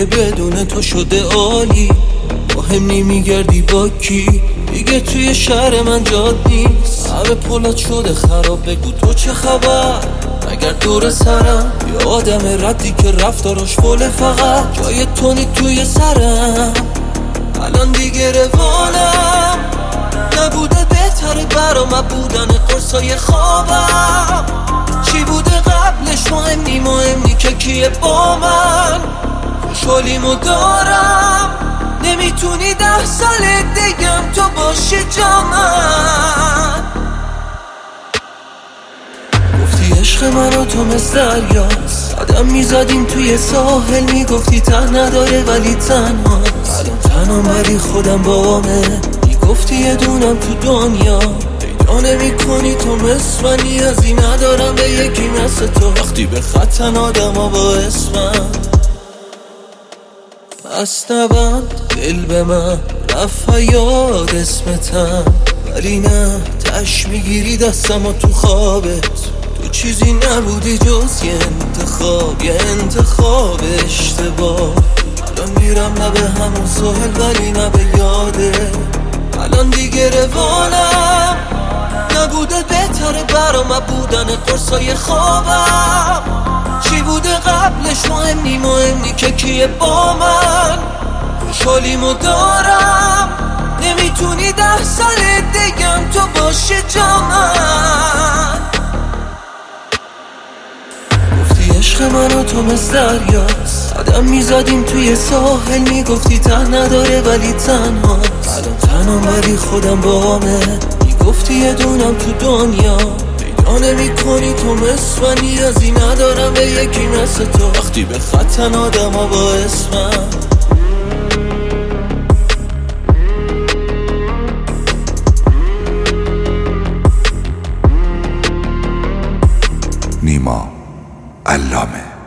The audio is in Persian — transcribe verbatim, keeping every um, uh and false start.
دیگه بدون تو شده عالی. مهم نمیگردی با کی، دیگه توی شهر من جاد نیست. همه پولات شده خراب، بگو تو چه خبر؟ اگر دور سرم یه آدم ردی که رفتاراش فوله، فقط جای تو نی توی سرم. الان دیگه روانم نبوده بهتره برام بودن قرصای خوابم. چی بوده قبلش مهم نی، مهم نی که کیه با من. خوشحالیمو دارم، نمیتونی ده سال دیگم تو باشی جا من. گفتی عشق من و تو مثل دریاست، قدم میزدیم توی ساحل، میگفتی ته نداره ولی تنهاست. الان تنها ولی خودم بامه، میگفتی یه دونم تو دنیا پیدا نمی کنی تو مثل من. نیازی ندارم به یکی مثل تو، وقتی به خطن آدم ها با اسمم. پس نبند دل به من، رفت یاد اسمتم، ولی نه تش میگیری دستم و تو خوابت. تو چیزی نبودی جز یه انتخاب، یه انتخاب اشتباه. الان میرم نه به همون ساحل ولی نه به یاده. الان دیگه روانم نبوده بهتره برام بودن قرصای خوابم. چی بوده قبلش مهم نی، مهم نی که کیه با من. خوشحالیمو دارم، نمیتونی ده سال دیگم تو باشی جا من. گفتی عشق من و تو مثل دریاست، قدم میزدیم توی ساحل، میگفتی ته نداره ولی تنهاست. الان تنها ولی خودم بامه، میگفتی یه دونم تو دنیا پیدا نمی کنی تو مثل من. نیازی ندارم به یکی مثل تو، وقتی به خطن آدم ها با اسمم. نیما علامه.